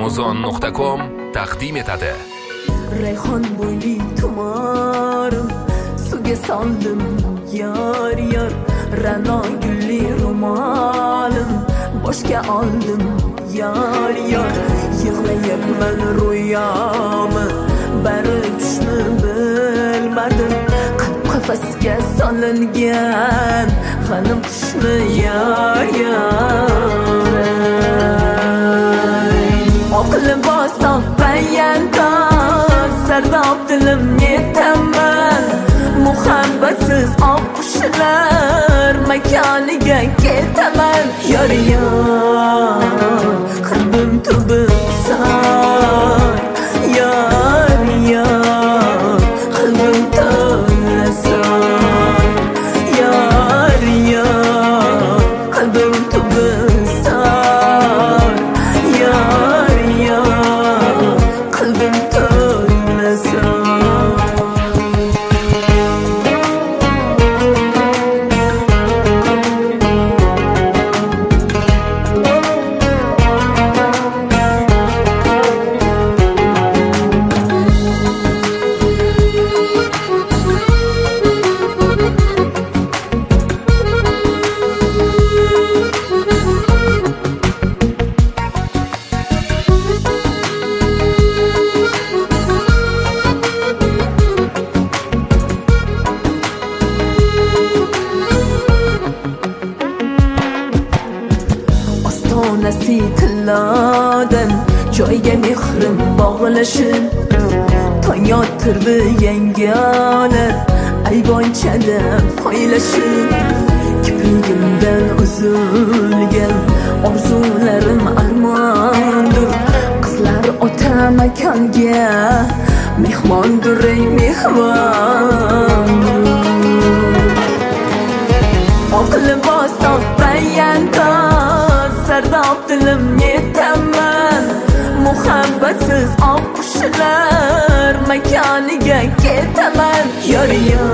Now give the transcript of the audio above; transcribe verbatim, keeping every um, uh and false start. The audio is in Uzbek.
amazon nuqta com taqdim etadi. Rayhon bo'yli tumarim suvga soldim yar yar, ra'no gulli ro'molim boshga oldim yar yar. Yig'layapman ro'yomi bari tushni bilmadim, qafasga solingan g'anim qushni yar yar. Oq libos payantoz sardob dilim yetaman, muhabbatsiz oq qushlar makoniga ketaman yar yar. Qalbim tubi san yar yar, qalbim to'lasan yar yar, qalbim tubi san yar yar, qalbim to'lasan. Ostonasi tilladan joyga mehrim bog'lashib, tong yotirdi yangalar ayvonchada poylashib. Kiprigimdan uzilgan orzularim armondir, qizlar ota makonga mehmondir ey mehmon. Oq libos payantoz sardob dilim yetaman, muhabbatsiz oq qushlar makoniga ketaman yar yar.